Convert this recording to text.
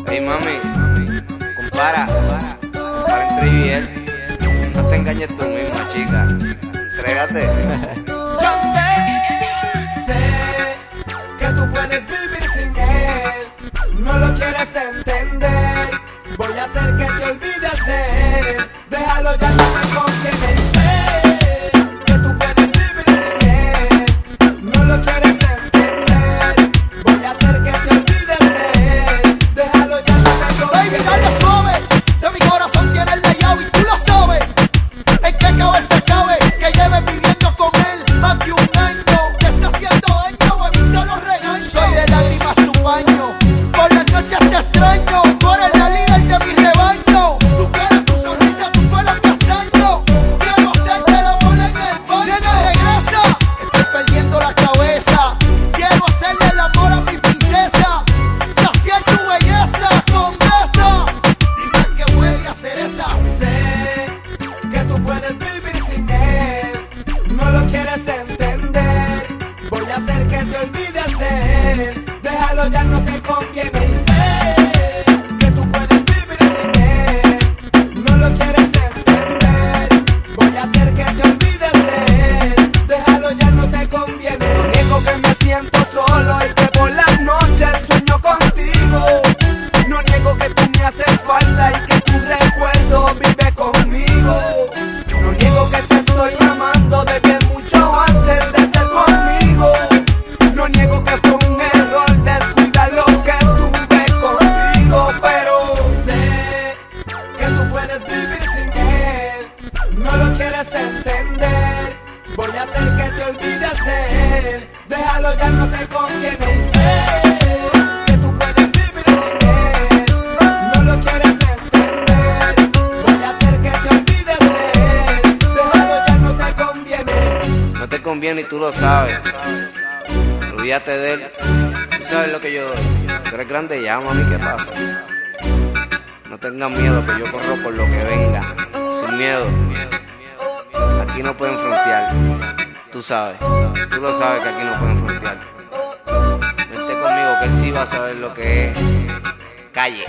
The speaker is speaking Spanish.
Ey mami, compara entre yo y él. No te engañes tú misma, chica. Entrégate. Sé que tú puedes vivir sin él, no lo quieres entender. Voy a hacer que te olvides de él, déjalo ya, no me conviene. Sé que tú puedes vivir sin él, no lo quieres entender. Voy a hacer que te olvides de él, déjalo ya, no me conviene. Baby, dale suave, de mi corazón tienes la llave y tú lo sabes. En qué cabeza cabe que lleves viviendo con él más de un año. Te está haciendo daño, evita los regaños. Soy de lágrimas tu paño, por las noches te extraño. Tú eres la líder de mi rebaño. Tu cara, tu sonrisa, tu pelo castaño. Quiero hacerte el amor en el baño. Nena, regresa, estoy perdiendo la cabeza. Quiero hacerle el amor a mi princesa, saciar tu belleza, condesa. Dime que huele a cereza. Sé que tú puedes vivir sin él, no lo quieres entender. Voy a hacer que te olvides de él, déjalo ya, no te conviene. Y sé que tú puedes vivir sin él, no lo quieres entender. Voy a hacer que te olvides de él, déjalo ya, no te conviene. No niego que me siento solo y que por las noches sueño contigo. No niego que tú me haces falta y que tu recuerdo vive conmigo. No niego que te estoy amando desde mucho antes de ser tu amigo. No niego que fue un error descuidar lo que tuve contigo. Pero sé que tú puedes vivir sin él, no lo quieres entender. Voy a hacer que te olvides de él, déjalo ya, no te conviene. Y sé que tú puedes vivir sin él, no lo quieres entender. Voy a hacer que te olvides de él, déjalo ya, no te conviene. No te conviene y tú lo sabes. Olvídate de él. Tú sabes lo que yo doy. Tú eres grande ya, mami, ¿qué pasa? No tengas miedo que yo corro por lo que venga. Sin miedo. Aquí no pueden frontear. Tú sabes. Tú lo sabes que aquí no pueden frontear. Vente conmigo que él sí va a saber lo que es calle.